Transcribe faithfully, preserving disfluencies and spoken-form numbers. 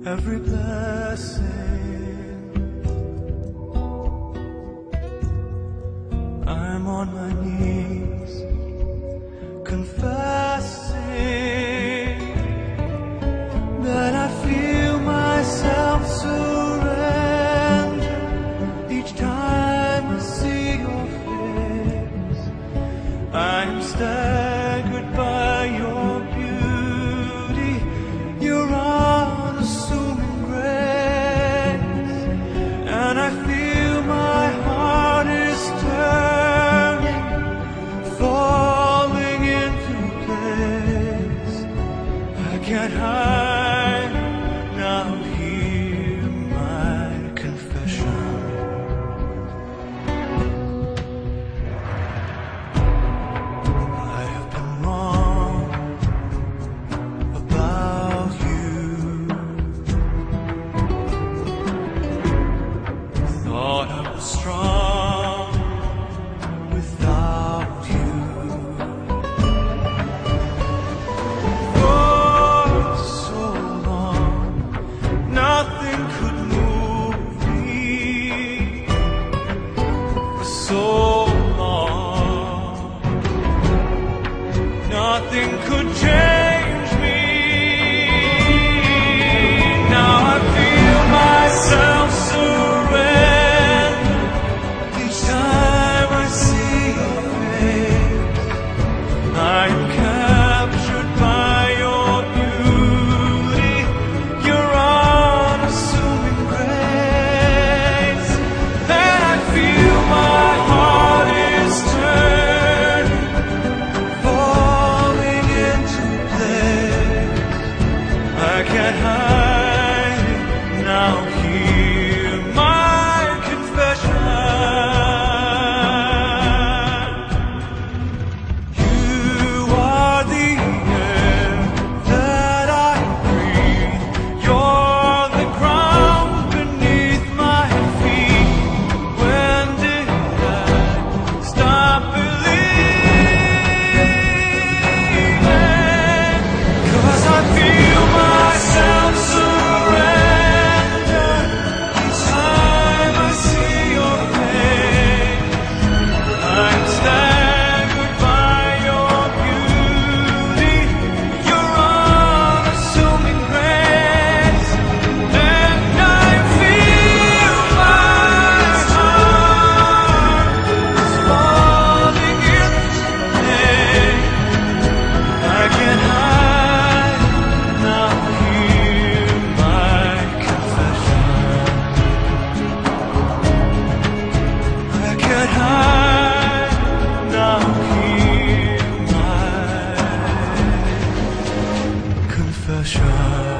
every blessing. I'm on my knees, confessing that I feel myself surrender each time I see your face. I am staggered by your beauty, your unassuming grace, and I feel my heart is turning, falling into place. I can't hide, now hear my confession. I have been wrong about you. Thought I was strong without you. For so long, nothing could move me. For so long, nothing could change me. Now I feel myself surrender each time I see your face. I am captured by your beauty, your unassuming grace, and I feel my heart is turning, falling into place. I can't hide it, now hear my confession. You are the air that I breathe. You're the ground beneath my feet. When did I stop believing? 'Cause I feel myself surrender each time I see your face. I'm staggered by your beauty, your unassuming grace, and I feel my heart is falling into place. I can't hide, now hear my confession. I can't hide, now hear my confession.